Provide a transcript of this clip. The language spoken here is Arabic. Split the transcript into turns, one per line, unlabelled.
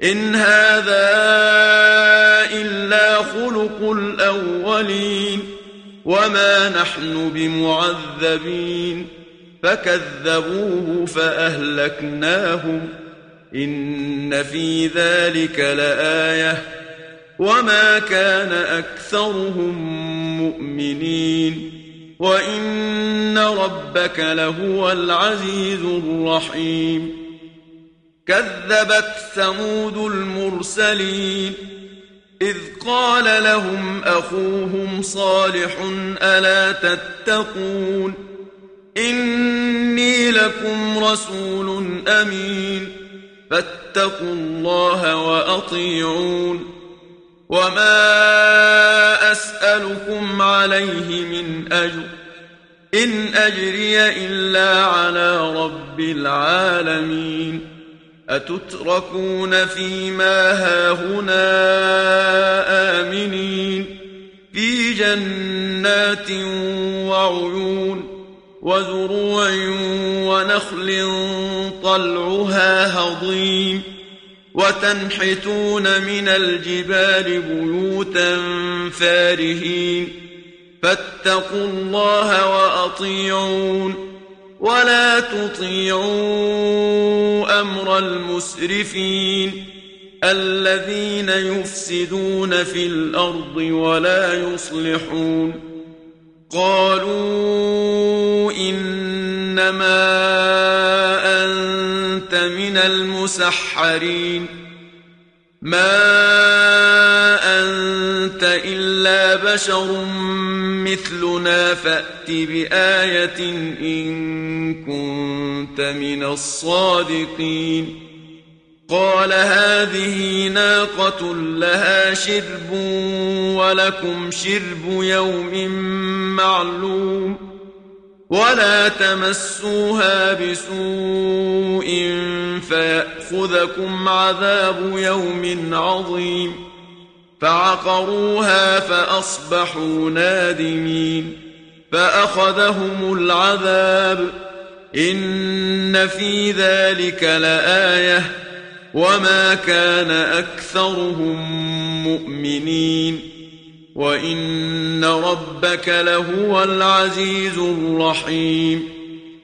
إن هذا إلا خلق الأولين وما نحن بمعذبين فكذبوه فأهلكناهم إن في ذلك لآية وما كان أكثرهم مؤمنين وإن ربك لهو العزيز الرحيم كذبت ثمود المرسلين إذ قال لهم أخوهم صالح ألا تتقون إني لكم رسول أمين فاتقوا الله وأطيعون وما أسألكم عليه من أجر إن أجري إلا على رب العالمين أتتركون فيما هاهنا آمنين في جنات وعيون وزروع ونخل طلعها هضيم وتنحتون من الجبال بيوتا فارهين فاتقوا الله وأطيعون ولا تطيعوا أمر المسرفين الذين يفسدون في الأرض ولا يصلحون قالوا إنما أنت من المسحرين ما أنت إلا بشر مثلنا فأت بآية إن كنت من الصادقين قال هذه ناقة لها شرب ولكم شرب يوم معلوم ولا تمسوها بسوء فيأخذكم عذاب يوم عظيم فعقروها فأصبحوا نادمين فأخذهم العذاب إن في ذلك لآية وما كان أكثرهم مؤمنين وإن ربك لهو العزيز الرحيم